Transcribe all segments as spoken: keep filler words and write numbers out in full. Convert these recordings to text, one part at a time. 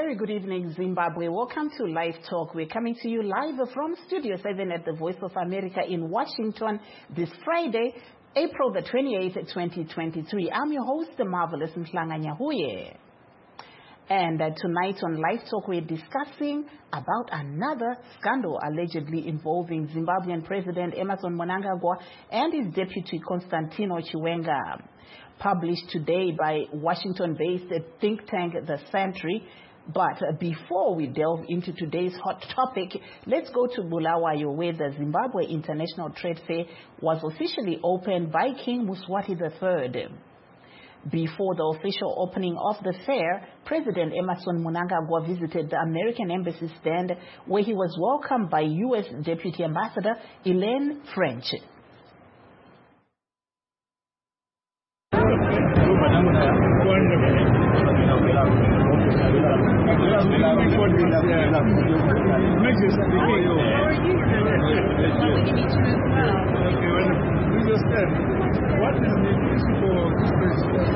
very good evening, Zimbabwe. Welcome to Live Talk. We're coming to you live from Studio seven at the Voice of America in Washington this Friday, April the twenty-eighth, twenty twenty-three. I'm your host, the marvelous Mhlanga Nyahuye. And uh, tonight on Live Talk, we're discussing about another scandal allegedly involving Zimbabwean President Emmerson Mnangagwa and his deputy Constantino Chiwenga. Published today by Washington-based think tank The Sentry. But uh, before we delve into today's hot topic, let's go to Bulawayo, where the Zimbabwe International Trade Fair was officially opened by King Mswati the third. Before the official opening of the fair, President Emmerson Mnangagwa visited the American Embassy stand, where he was welcomed by U S Deputy Ambassador Elaine French. What is the reason for this president?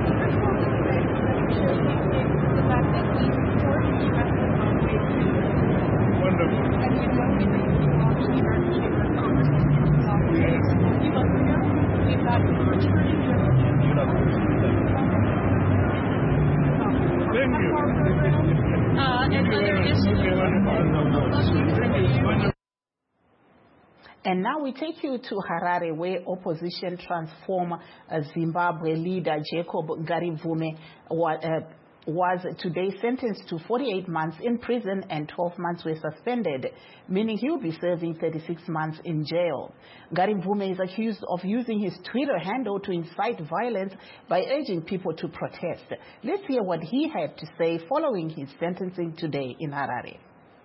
The fact that he supports the investment conservation. Wonderful. And he was launched the American Chamber of Commerce in Zimbabwe. Yes. A few months ago, we've got the return to Thank you. Uh, and other issues. And now we take you to Harare, where opposition transform uh, Zimbabwe leader Jacob Ngarivume was, uh, was today sentenced to forty-eight months in prison and twelve months were suspended, meaning he will be serving thirty-six months in jail. Ngarivume is accused of using his Twitter handle to incite violence by urging people to protest. Let's hear what he had to say following his sentencing today in Harare.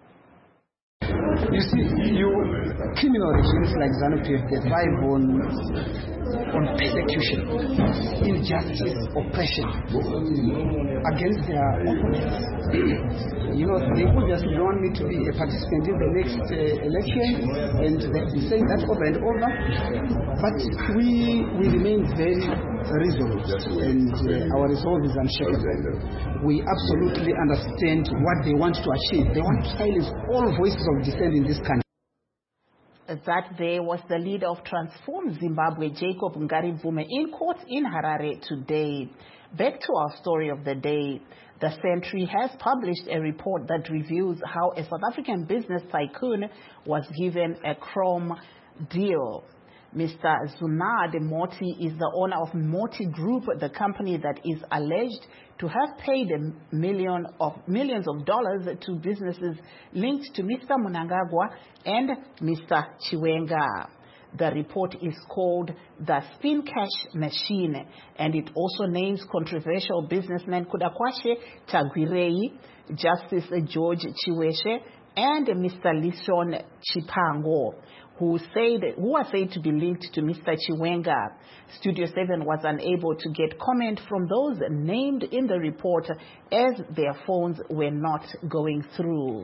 You see, you criminal regimes like ZANU-P F, they thrive on, on persecution, injustice, oppression against their opponents. You know, they obviously don't want me to be a participant in the next uh, election, and they've been saying that over and over. But we we remain very resolute, and uh, our resolve is unshakable. We absolutely understand what they want to achieve. They want to silence all voices of dissent in this country. That there was the leader of Transform Zimbabwe, Jacob Ngarivume, in court in Harare today. Back to our story of the day. The Sentry has published a report that reveals how a South African business tycoon was given a chrome deal. Mister Zunad Moti is the owner of Moti Group, the company that is alleged to have paid a million of millions of dollars to businesses linked to Mister Mnangagwa and Mister Chiwenga. The report is called The Spin Cash Machine, and it also names controversial businessman Kudakwashe Tagwirei, Justice George Chiweshe, and Mister Lison Chipango, who said who are said to be linked to Mister Chiwenga. Studio seven was unable to get comment from those named in the report as their phones were not going through.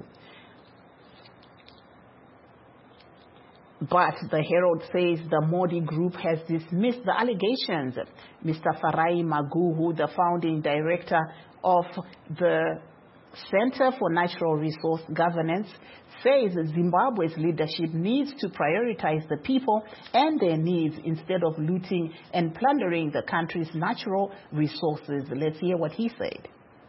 But the Herald says the Modi Group has dismissed the allegations. Mister Farai Maguhu, the founding director of the Center for Natural Resource Governance, says Zimbabwe's leadership needs to prioritize the people and their needs instead of looting and plundering the country's natural resources. Let's hear what he said.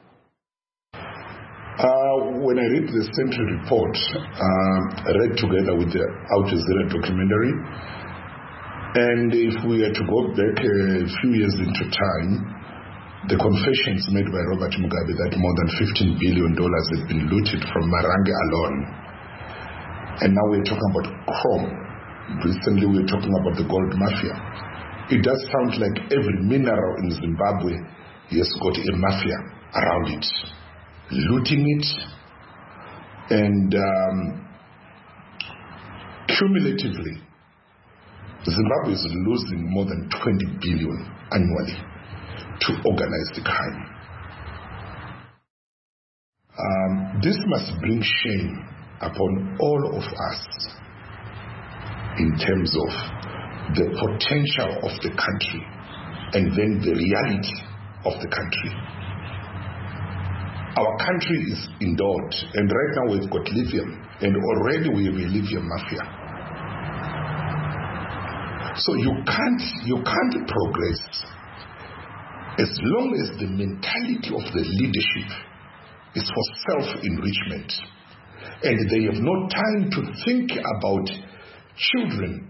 Uh, when I read the Central report, uh, read together with the Al Jazeera documentary, and if we were to go back a few years into time, the confessions made by Robert Mugabe that more than fifteen billion dollars had been looted from Marange alone. And now we're talking about chrome. Recently we're talking about the gold mafia. It does sound like every mineral in Zimbabwe has got a mafia around it, looting it, and um, cumulatively, Zimbabwe is losing more than twenty billion annually to organized crime. Um, this must bring shame upon all of us in terms of the potential of the country and then the reality of the country. Our country is endowed, and right now we've got lithium, and already we have a lithium mafia. So you can't, you can't progress as long as the mentality of the leadership is for self-enrichment, and they have no time to think about children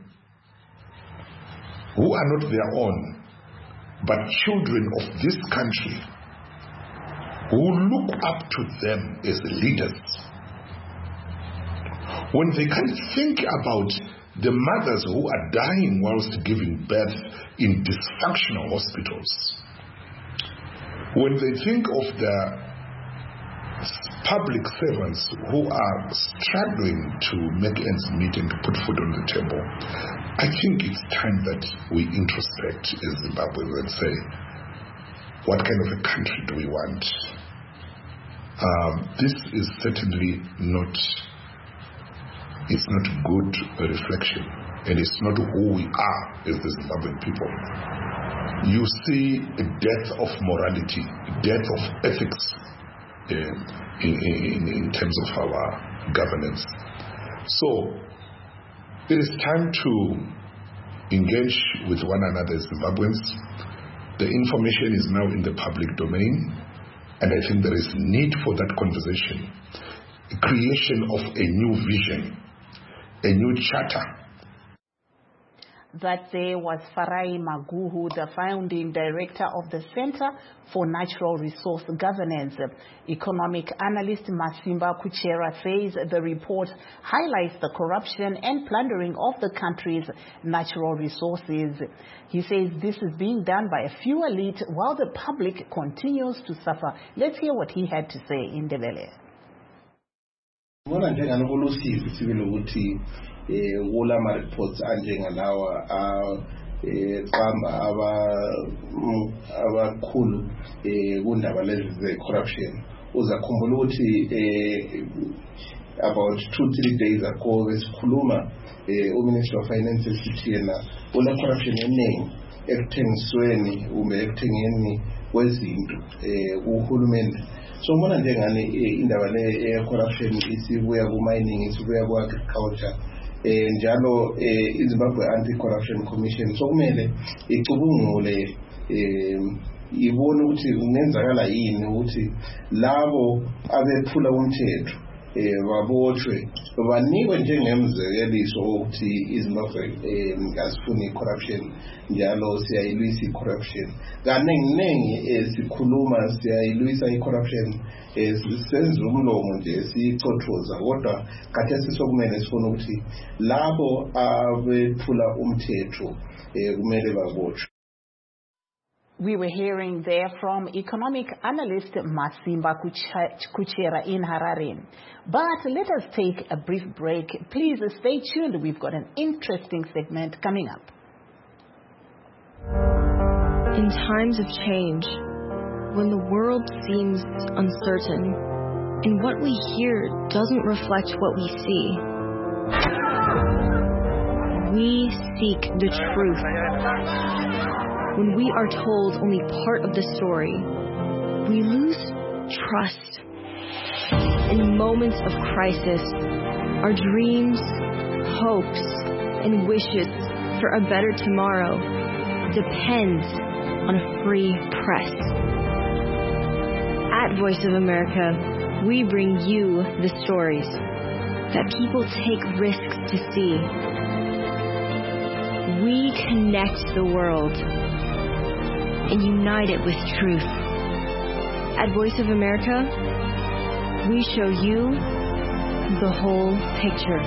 who are not their own, but children of this country who look up to them as leaders. When they can't think about the mothers who are dying whilst giving birth in dysfunctional hospitals, when they think of the public servants who are struggling to make ends meet and to put food on the table, I think it's time that we introspect as Zimbabweans and say, what kind of a country do we want? Um, this is certainly not, it's not good reflection, and it's not who we are as the Zimbabwean people. You see a death of morality, death of ethics uh, in, in, in terms of our governance. So it is time to engage with one another as Zimbabweans. The information is now in the public domain, and I think there is need for that conversation, the creation of a new vision, a new charter. That there was Farai Maguhu, the founding director of the Center for Natural Resource Governance. Economic analyst Masimba Kuchera says the report highlights the corruption and plundering of the country's natural resources. He says this is being done by a few elite while the public continues to suffer. Let's hear what he had to say in Ndebele. eh wula ma reports anjengalawa a eh qamba aba abakhulu eh kundaba lezi ze corruption uzakhumbula ukuthi eh about two three days ago besikhuluma eh uMinister of Finance sithi yena una corruption eningi ekuthengisweni ube ekuthengeni kwezinto eh uhulumeni. So ngibona njengani indaba le e corruption isibuya ku mining isibuya ku agriculture eh njalo eh iZimbabwe Anti-Corruption Commission so kumele icubungule eh ibone ukuthi kungenzakala yini ukuthi labo abephula umthetho eh babotshwe banikwe njengemzekeliso ukuthi iZimbabwe eh ngasifuni corruption njalo siyayilwisa corruption kaningi ningi esikhuluma siyayilwisa icorruption senza umlomo nje sicothoza kodwa khathesi sokumele sifuna ukuthi labo abephula umthetho eh kumele babotshwe. We were hearing there from economic analyst Masimba Kuchera in Harare. But let us take a brief break. Please stay tuned. We've got an interesting segment coming up. In times of change, when the world seems uncertain and what we hear doesn't reflect what we see, we seek the truth. When we are told only part of the story, we lose trust. In moments of crisis, our dreams, hopes, and wishes for a better tomorrow depends on a free press. At Voice of America, we bring you the stories that people take risks to see. We connect the world and unite it with truth. At Voice of America, we show you the whole picture.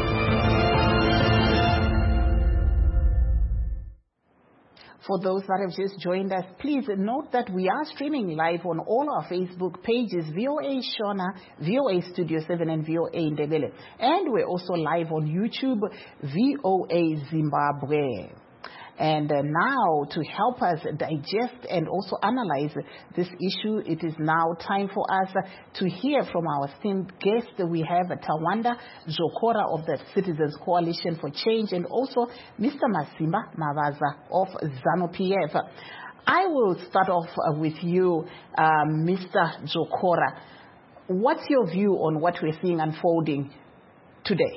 For those that have just joined us, please note that we are streaming live on all our Facebook pages, V O A Shona, V O A Studio seven, and V O A Ndebele. And we're also live on YouTube, V O A Zimbabwe. And uh, now, to help us digest and also analyze this issue, it is now time for us uh, to hear from our esteemed guest. We have uh, Tawanda Zokora of the Citizens Coalition for Change and also Mister Masimba Mavaza of ZANU-P F. I will start off uh, with you, um, Mister Jokora. What's your view on what we're seeing unfolding today?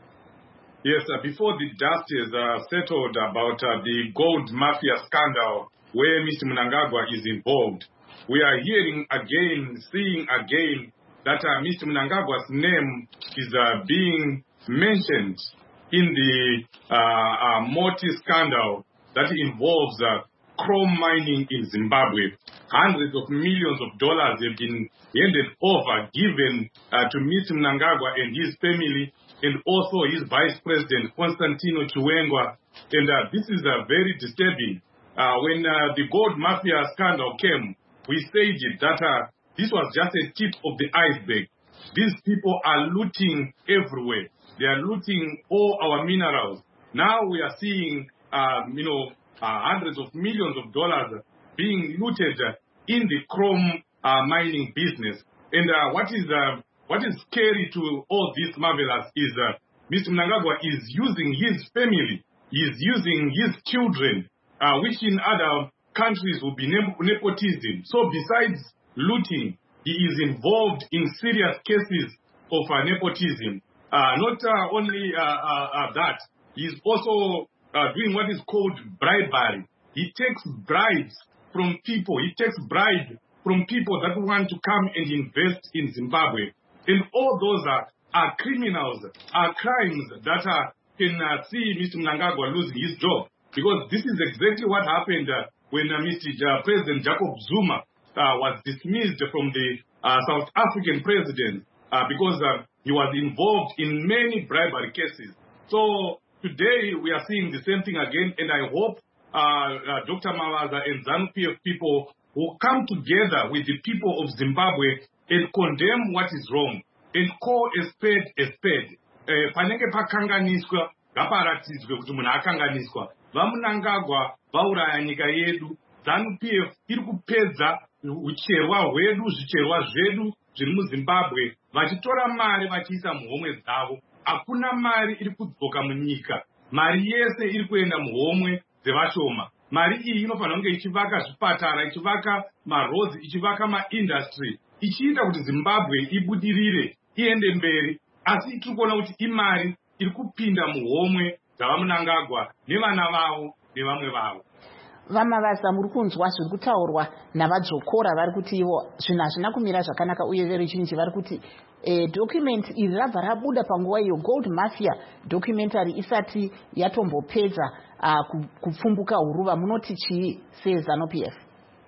Yes, uh, before the dust is uh, settled about uh, the gold mafia scandal where Mister Mnangagwa is involved, we are hearing again, seeing again that uh, Mister Mnangagwa's name is uh, being mentioned in the uh, uh, Moti scandal that involves uh, chrome mining in Zimbabwe. Hundreds of millions of dollars have been handed over, given uh, to Mister Mnangagwa and his family, and also his vice president, Constantino Chiwenga. And uh, this is uh, very disturbing. Uh, when uh, the gold mafia scandal came, we said that uh, this was just a tip of the iceberg. These people are looting everywhere. They are looting all our minerals. Now we are seeing, uh, you know, uh, hundreds of millions of dollars being looted uh, in the chrome uh, mining business. And uh, what is uh, what is scary to all this marvelous is uh, Mister Mnangagwa is using his family, he is using his children, uh, which in other countries will be ne- nepotism. So besides looting, he is involved in serious cases of uh, nepotism. Uh, not uh, only uh, uh, uh, that, he is also uh, doing what is called bribery. He takes bribes from people. He takes bribes from people that want to come and invest in Zimbabwe. And all those are, are criminals, are crimes that uh, can uh, see Mister Mnangagwa losing his job. Because this is exactly what happened uh, when uh, Mister Uh, President Jacob Zuma uh, was dismissed from the uh, South African president uh, because uh, he was involved in many bribery cases. So today we are seeing the same thing again, and I hope uh, uh, Doctor Mavaza and ZANU-P F people will come together with the people of Zimbabwe and condemn what is wrong and call a spade a spade. Panenge pakanganiswa ngaparatidzwe kuti munhu akanganiswa. VaMnangagwa vauraya nyika yedu. ZANU-P F iri kupedza ucherwa hwedu, zvicherwa zvedu zviri muZimbabwe, vachitora mari vachiisa muhomwe dzavo. Hakuna mari iri kudzoka munyika. Mari yese iri kuenda muhomwe dzevashoma. Mari iyi inofanira kunge ichivaka zvipatara, ichivaka marodzi, ichivaka maindustry, ichiita kuti Zimbabwe ibudirire, iende mberi. Asi tiri kuona kuti imari iri kupinda muhomwe dzavaMnangagwa nevana vavo nevamwe vavo. VaMavaza muri kunzwa zviri kutaurwa navaJokora vari kuti ivo zvinhu hazvina kumira zvakanaka, uye veruzhinji vari kuti eh, document iri rabva rabuda panguva iyo gold mafia documentary isati yatombopedza uh, kupfumbuka huruva. Munoti chii seZANU-P F?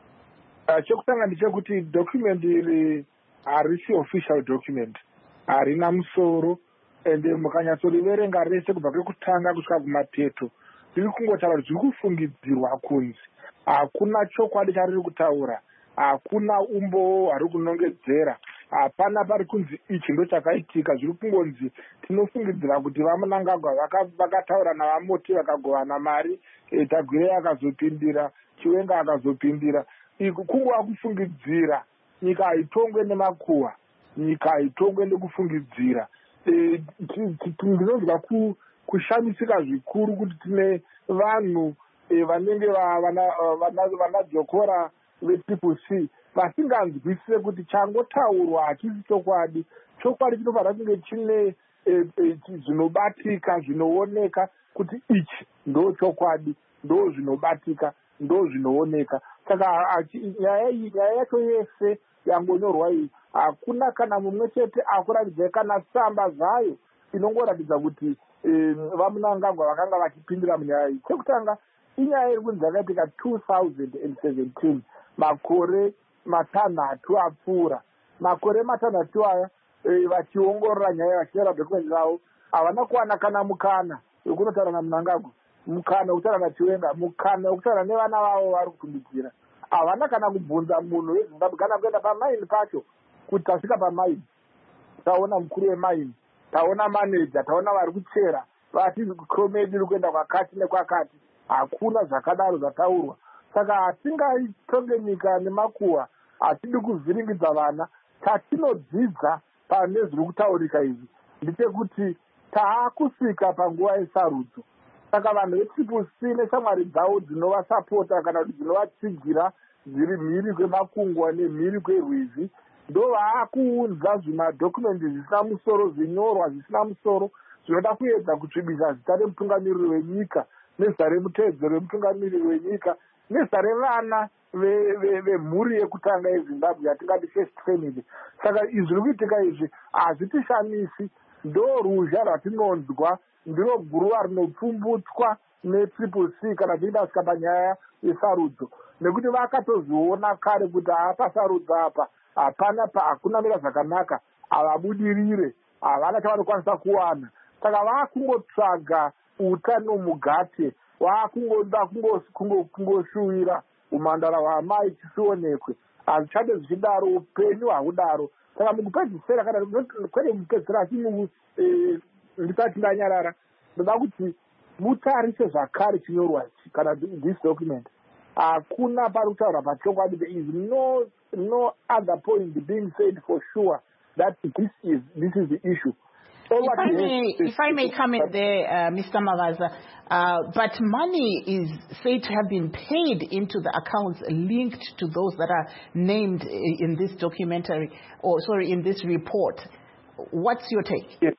Uh, chekutanga ndechekuti document iri harisi official document, harina musoro, ende mukanyatsoriverenga rese kubva kwekutanga kusvika kumapeto riri kungotaura kuti zviri kufungidzirwa kunzi hakuna chokwadi chariri kutaura, hakuna umbo hwari kunongedzera, hapana pari kunzi ichi ndo chakaitika. Zviri kungonzi tinofungidzira kuti vaMnangagwa vakataura navaMoti vakagovana mari, e, Tagwire akazopindira, Chiwenga akazopindira. Iku kungova kufungidzira. Nyika haitongwe nemakuhwa, nyika haitongwe nekufungidzira. E, ndinonzwa ku kushamisika zvikuru kuti tine vanhu e, vanenge vanaJokora vetriple C vasinganzwisise kuti changotaurwa hachisi chokwadi. Chokwadi chinofanira kunge chine e, e, zvinobatika zvinooneka kuti ichi ndo chokwadi, ndo zvinobatika, ndo zvinooneka. Saka nyaya yacho yese yangonyorwa iyi hakuna kana mumwe chete akuratidza kana tsamba zvayo inongoratidza kuti vaMnangagwa vakanga vachipindira munyaya iyi. Chekutanga inyaya iri kunzi yakaitika two thousand seventeen, makore matanhatu apfuura. Makore matanhatu aya vachiongorora nyaya vachinyora dokumenti ravo, havana kuwana kana mukana wekunotaura naMnangagwa, mukana wekutaura naChiwenga, mukana wekutaura nevana vavo vari kufungidzira. Havana kana kubvunza munhu weZimbabwe kana kuenda pamaini pacho kuti tasvika pamaini taona mukuru wemaini, taona manager, taona vari kuchera, vati chromedi iri kuenda kwakati nekwakati. Hakuna zvakadaro zvataurwa. Saka hatingaitonge nyika nemakuhwa, hatidi kuvhiringidza vana. Tatinodzidza pane zviri kutaurika izvi ndechekuti taakusvika panguva yesarudzo. saka vanhu vetriple c neshamwari dzavo dzinovasapota kana kuti dzinovatsigira dziri mhiri kwemakungwa nemhiri kwerwizi ndo vaakuunza zvimadhokumendi zvisina musoro zvinyorwa zvisina musoro zvinoda kuedza kutsvibisa zita remutungamiriri wenyika nezita remuteedzero wemutungamiriri wenyika nezita revana vemhuri yekutanga yezimbabwe yatingati first family. Saka izvi zviri kuitika izvi hazvitishamisi, ndo ruzha rwatinonzwa, ndiro guruva rinopfumbutswa netriple c kana tichidasika panyaya yesarudzo, nekuti vakatozviona kare kuti apa sarudzo apa hapana hakuna mira zvakanaka, havabudirire, havana chavanokwanisa kuwana. Saka vakungotsvaga utano mugate, vakungoda kungoshuwira umhandara hwamai chisionekwe. Hazvichade zvichidaro, upenyu hahudaro. Saka mukupedzisira kana kwete mukupedzisira asi ndisati ndanyarara, ndoda kuti mutarise zvakare chinyorwa ichi kana this document. Hakuna pari kutaura pachokwadi. There is no no other point being said for sure that this is this is the issue. If I, may, if I may come in there, uh, Mister Mavaza, uh, but money is said to have been paid into the accounts linked to those that are named in this documentary, or sorry, in this report. What's your take? Yes.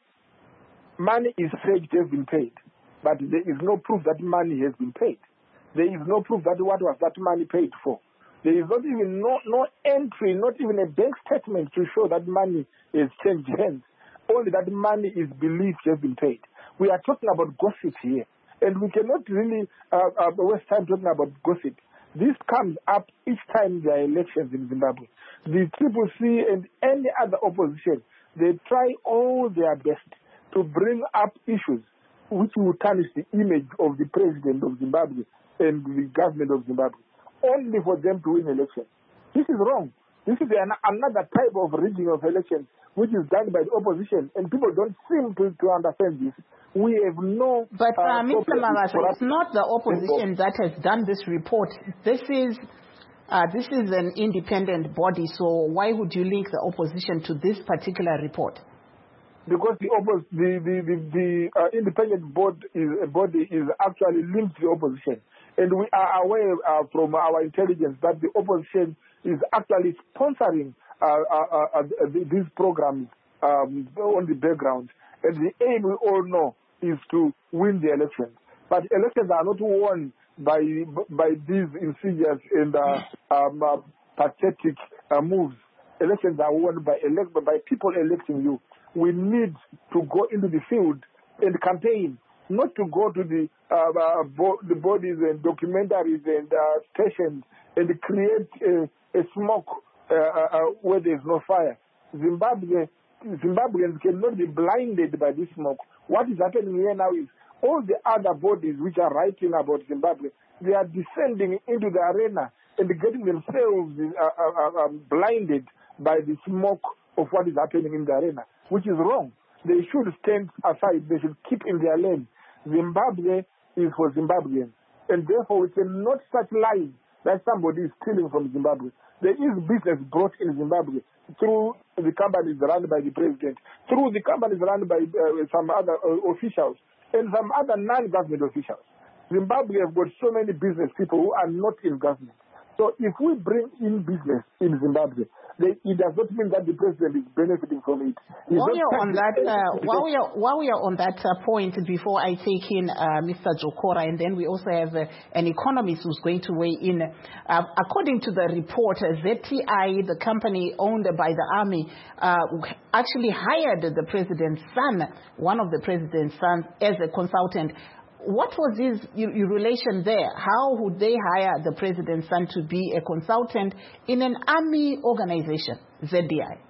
Money is said to have been paid, but there is no proof that money has been paid. There is no proof that what was that money paid for. There is not even no, no entry, not even a bank statement to show that money has changed hands. Only that money is believed to have been paid. We are talking about gossip here, and we cannot really uh, uh, waste time talking about gossip. This comes up each time there are elections in Zimbabwe. The Triple C and any other opposition, they try all their best to bring up issues which will tarnish the image of the president of Zimbabwe and the government of Zimbabwe, only for them to win elections. This is wrong. This is an, another type of rigging of elections which is done by the opposition, and people don't seem to, to understand this. We have no... But, uh, uh, Mister Mavaza, it's not the opposition that has done this report. This is uh, this is an independent body, so why would you link the opposition to this particular report? Because the oppos- the the, the, the uh, independent board is, uh, body is actually linked to the opposition. And we are aware uh, from our intelligence that the opposition is actually sponsoring uh, uh, uh, these programs um, on the background. And the aim, we all know, is to win the elections. But elections are not won by by these insidious and uh, um, uh, pathetic uh, moves. Elections are won by elect by people electing you. We need to go into the field and campaign, not to go to the uh, uh, bo- the bodies and documentaries and uh, stations and create a, a smoke uh, uh, where there is no fire. Zimbabwe, Zimbabweans cannot be blinded by this smoke. What is happening here now is all the other bodies which are writing about Zimbabwe, they are descending into the arena and getting themselves uh, uh, uh, blinded by the smoke of what is happening in the arena, which is wrong. They should stand aside. They should keep in their lane. Zimbabwe is for Zimbabweans, and therefore we cannot such lies that somebody is stealing from Zimbabwe. There is business brought in Zimbabwe through the companies run by the president, through the companies run by uh, some other uh, officials, and some other non-government officials. Zimbabwe have got so many business people who are not in government. So if we bring in business in Zimbabwe, they, it does not mean that the president is benefiting from it. While you're on that, uh, while we are while we are on that uh, point, before I take in uh, Mister Jokora, and then we also have uh, an economist who's going to weigh in. Uh, according to the report, uh, Z T I, the company owned by the army, uh, actually hired the president's son, one of the president's sons, as a consultant. What was his your, your relation there? How would they hire the president's son to be a consultant in an army organization, Z D I?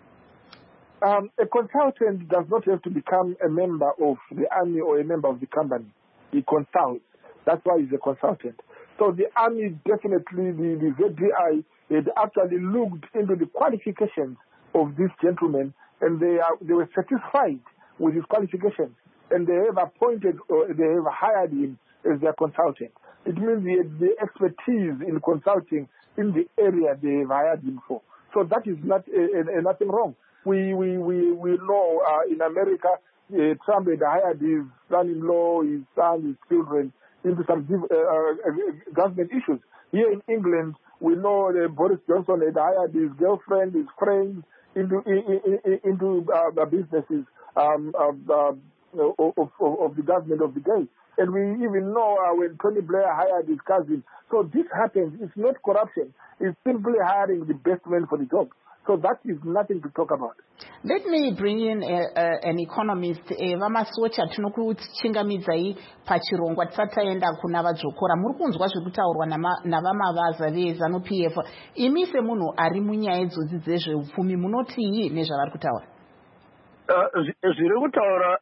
Um, a consultant does not have to become a member of the army or a member of the company. He consults. That's why he's a consultant. So the army definitely, the, the Z D I, had actually looked into the qualifications of this gentleman, and they are they were satisfied with his qualifications. And they have appointed or they have hired him as their consultant. It means he has the expertise in consulting in the area they have hired him for. So that is not uh, uh, nothing wrong. We we we, we know uh, in America uh, Trump had hired his son-in-law, his son, his children into some uh, uh, government issues. Here in England, we know that Boris Johnson had hired his girlfriend, his friends into in, in, into uh, businesses um, of, uh, of, of, of the government of the day. And we even know uh, when Tony Blair hired his cousin. So this happens. It's not corruption. It's simply hiring the best man for the job. So that is nothing to talk about. Let me bring in a, a, an economist. Vamasocha tinokuchingamidzai pachirongwa tisataenda kuna vadzokora. Muri kunzwa zviri kutaurwa navamavaza veZANU-P F. Imi semunhu ari munyaya idzodzi dzezveupfumi munotii nezvavari kutaura? Zviri kutaura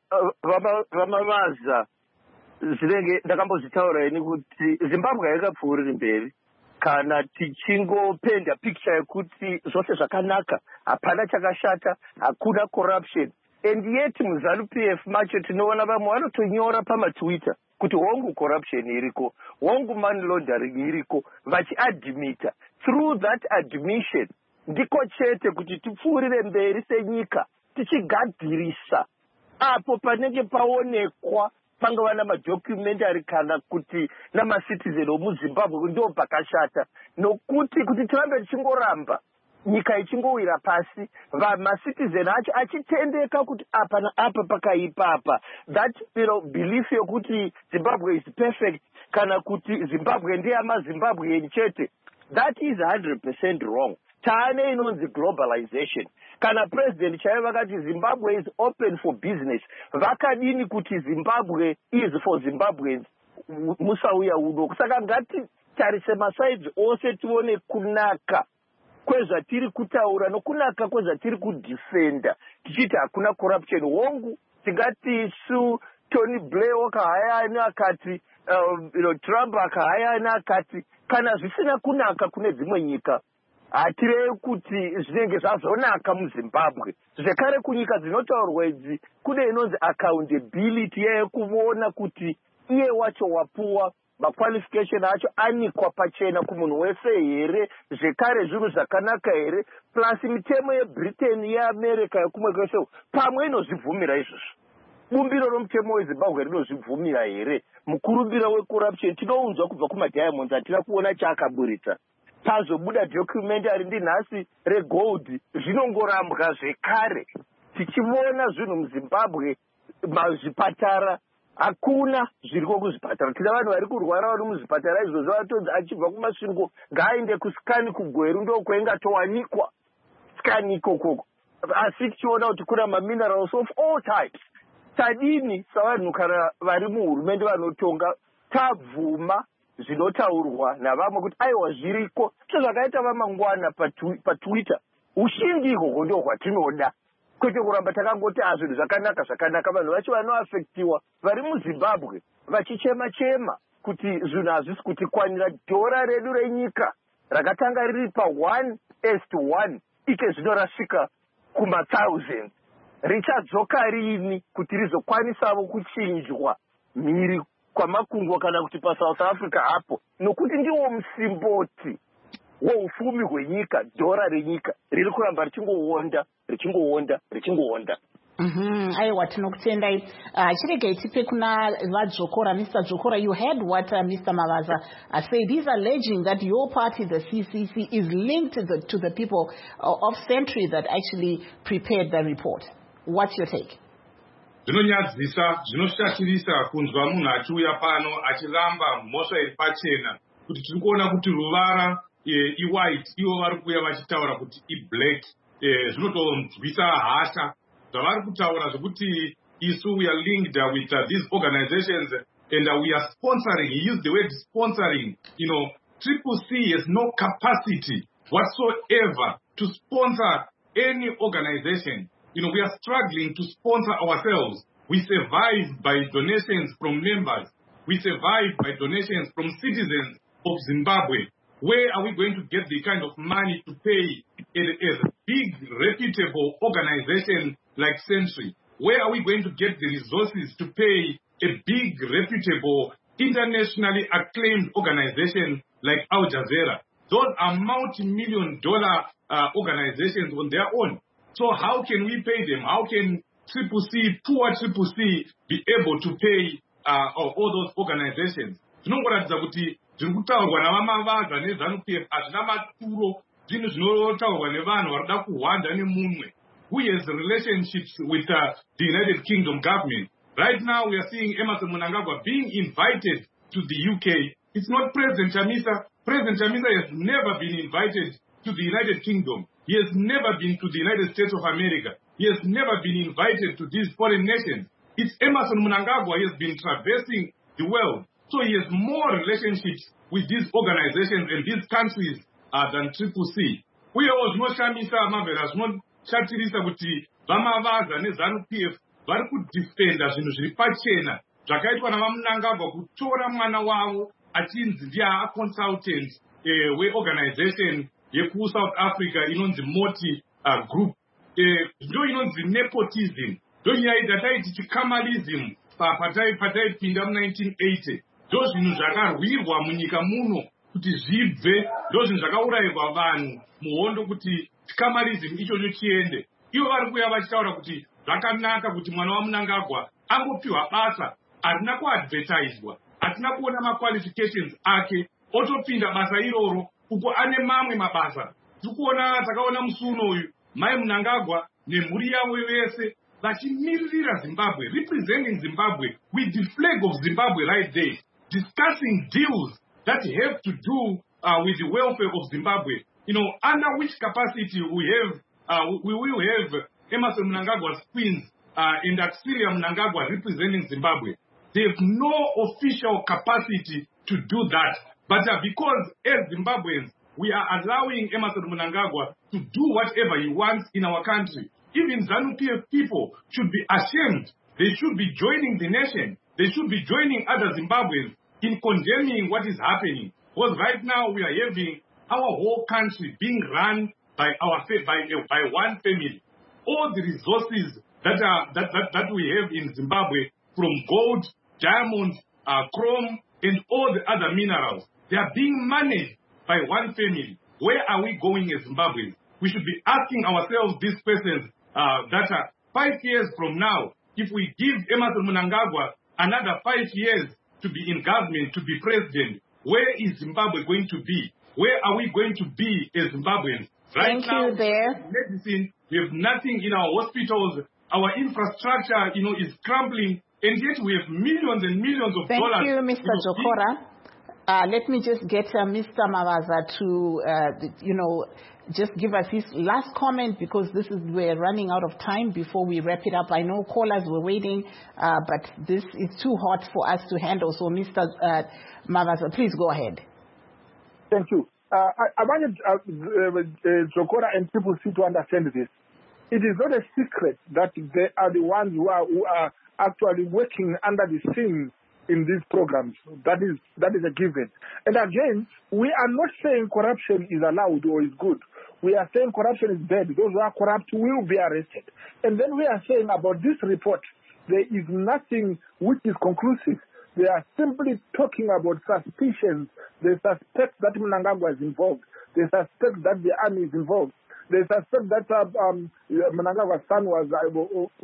vamavaza zvinenge ndakambozvitaura ini kuti Zimbabwe haingapfuuriri mberi kana tichingopenda picture yekuti zvose zvakanaka, hapana chakashata, hakuna corruption. And yet muZANU-P F macho tinoona vamwe vanotonyora pamatwitter kuti hongu corruption iriko, hongu money laundering iriko, vachiadmita. Through that admission ndiko chete kuti tipfuurire mberi senyika tichigadhirisa apo panenge paonekwa pangava namadocumentary kana kuti namacitizen omuZimbabwe ndo pakashata, nokuti kuti tirambe tichingoramba nyika ichingowira pasi vamacitizen acho achitendeka kuti apa naapa pakaipa apa, that you know, belief yokuti Zimbabwe is perfect kana kuti Zimbabwe ndeyamaZimbabwe chete, that is one hundred percent wrong. Taane inonzi globalization. Kana president chaiye vakati Zimbabwe is open for business, vakadini kuti Zimbabwe is for Zimbabweans musauya uno. Saka ngati tarise masides ose tione kunaka kwezvatiri kutaura nokunaka kwezvatiri kudefenda tichiti hakuna corruption. Hongu tingati su Tony Blair wakahayani akati uh, you know, Trump akahayani akati kana zvisina kunaka kune dzimwe nyika hatirei kuti zvinenge zvazonaka muZimbabwe. Zvekare kunyika dzinotaurwa idzi kune inonzi accountability yekuona kuti iye wacho wapuwa maqualification acho anikwa pachena kumunhu wese here, zvekare zvinhu zvakanaka here, plus mitemo yeBritain yeAmerica yekumwe kwese pamwe inozvibvumira izvozvo. Bumbiro romutemo weZimbabwe rinozvibvumira here? Mukurumbira wecorruption tinounzwa kubva kumadiamonds hatina kuona chaakaburitsa. Pazobuda documentary ndinhasi regold zvinongorambwa zvekare. Tichiona zvinhu muZimbabwe mazvipatara hakuna zviriko kuzvipatara. Tina vanhu vari kurwara vari muzvipatara izvozvo vatonzi achibva kumasvingo ngaaende kuskani kuGweru ndokwengatowanikwa skani ikokoko. Asi tichiona kuti kuna maminerals of all types. Tadini savanhu kana vari muhurumende vanotonga tabvuma zvinotaurwa navamwe kuti aiwa zviriko sezvakaita vamangwana patwitter. Ushingi ikoko ndo hwatinoda, kwete kuramba takangoti azvinhu zvakanaka zvakanaka. Vanhu vacho vanoafektiwa vari muZimbabwe vachichema chema kuti zvinhu hazvisi kutikwanira. Dhora redu renyika rakatanga riri pa one is to one ike zvino rasvika kuma thousands. Richadzoka rini kuti rizokwanisawo kuchinjwa mhiri kwamakungwa kana kuti paSouth Africa hapo, nokuti ndiwo musimboti woufumi hwenyika. Dhora renyika riri kuramba richingoonda richingoonda richingoonda. Mhm, aiwa tinokutendai. Uh, chirege tipe kuna vadzokora. Mister Dzokora, you heard what uh, Mister Mavaza uh, said. He's alleging that your party, the C C C, is linked to the, to the people uh, of Century that actually prepared the report. What's your take? Zvinonyadzisa, zvinoshatirisa kunzwa munhu achiuya pano achiramba mhosva iri pachena kuti tiri kuona kuti ruvara iwhite ivo vari kuuya vachitaura kuti iblack. Zvinotonzwisa hasha zvavari kutaura zvekuti isu we are linked with uh, these organizations and uh, we are sponsoring. He used the word sponsoring. You know, Triple C has no capacity whatsoever to sponsor any organization. You know, we are struggling to sponsor ourselves. We survive by donations from members. We survive by donations from citizens of Zimbabwe. Where are we going to get the kind of money to pay a, a big, reputable organization like Century? Where are we going to get the resources to pay a big, reputable, internationally acclaimed organization like Al Jazeera? Those are multi-million dollar uh, organizations on their own. So how can we pay them? How can Triple C, poor Triple C, be able to pay uh, all those organizations. Zvinongoratidza kuti zviri kutaurwa navamavaza neZANU P F hazvina maturo, zvinhu zvinotaurwa nevanhu vari kuda kuhwanda nemunwe who has relationships with uh, the United Kingdom government. Right now we are seeing Emmerson Mnangagwa being invited to the U K. It's not President Chamisa. President Chamisa has never been invited to the United Kingdom. He has never been to the United States of America. He has never been invited to these foreign nations. It's Emmerson Mnangagwa. He has been traversing the world. So he has more relationships with these organizations and these countries uh, than Triple C. We always know Chamisa Mavera, not Chatirisa Kuti, Vamavaza, neZANU P F, vari kudifenda zvinhu zviri pachena zvakaitwa navaMnangagwa kutora mwana wavo achinzi ndiye aconsultant eh, weorganization yekuSouth Africa inonzi Moti uh, Group. Eh, ndo inonzi nepotism. Ndo nyaya taiti chikamalism pataipinda mu nineteen eighty. Ndo zvinhu zvakarwirwa munyika muno kuti zvibve, ndo zvinhu zvakaurayirwa vanhu muhondo kuti chikamalism ichocho chiende. Ivo vari kuuya vachitaura kuti zvakanaka kuti mwana waMnangagwa angopiwa basa, harina kuadvertiswa, hatina kuona maqualifications ake, otopinda basa iroro, uko ane mamwe mabasa. Tikuona takaona musuno uyu, Mai Mnangagwa nemhuri yavo vese vachimiririra Zimbabwe, representing Zimbabwe with the flag of Zimbabwe right there, discussing deals that have to do uh, with the welfare of Zimbabwe. You know, under which capacity we have, uh, we will have Emmerson Mnangagwa's twins uh, and Axilia Mnangagwa representing Zimbabwe. They have no official capacity to do that. But uh, because as Zimbabweans, we are allowing Emmerson Mnangagwa to do whatever he wants in our country. Even ZANU P F people should be ashamed. They should be joining the nation. They should be joining other Zimbabweans in condemning what is happening. Because right now we are having our whole country being run by our by, by one family. All the resources that are that, that, that we have in Zimbabwe, from gold, diamonds, uh, chrome, and all the other minerals, they are being managed by one family. Where are we going as Zimbabweans? We should be asking ourselves these questions uh, that are five years from now, if we give Emmerson Mnangagwa another five years to be in government, to be president, where is Zimbabwe going to be? Where are we going to be as Zimbabweans? Right Thank now, you there. medicine, we have nothing in our hospitals. Our infrastructure, you know, is crumbling, and yet we have millions and millions of Thank dollars. you, Mister know, Jokora. Uh, let me just get uh, Mister Mavaza to, uh, you know, just give us his last comment, because this is we're running out of time before we wrap it up. I know callers were waiting, uh, but this is too hot for us to handle. So, Mister Uh, Mavaza, please go ahead. Thank you. Uh, I, I wanted uh, uh, uh, Jokora and people see to understand this. It is not a secret that they are the ones who are, who are actually working under the scenes in these programs. That is that is a given. And again, we are not saying corruption is allowed or is good. We are saying corruption is bad. Those who are corrupt will be arrested. And then we are saying about this report, there is nothing which is conclusive. They are simply talking about suspicions. They suspect that Mnangagwa is involved. They suspect that the army is involved. They suspect that uh, um, Mnangagwa's son was uh,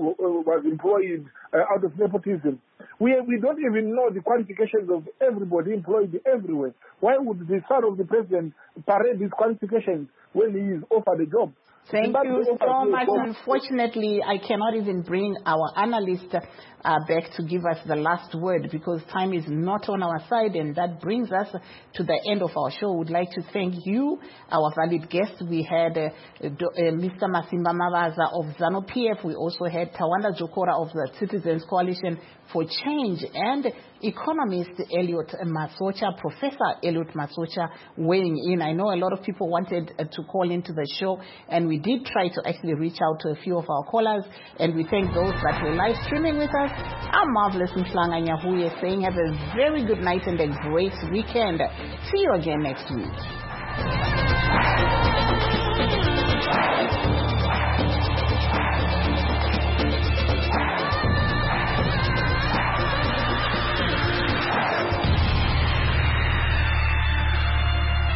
was employed uh, out of nepotism. We we don't even know the qualifications of everybody employed everywhere. Why would the son of the president parade these qualifications when he is offered a job? Thank you so much. Unfortunately, I cannot even bring our analyst uh, back to give us the last word, because time is not on our side, and that brings us to the end of our show. We'd like to thank you, our valued guests. We had uh, uh, Mister Masimba Mavaza of ZANU P F. We also had Tawanda Jokora of the Citizens Coalition for Change, and economist Elliot Masocha, Professor Elliot Masocha, weighing in. I know a lot of people wanted uh, to call into the show, and we did try to actually reach out to a few of our callers, and we thank those that were live streaming with us. I'm Marvelous Mhlanga Nyahuye saying have a very good night and a great weekend. See you again next week.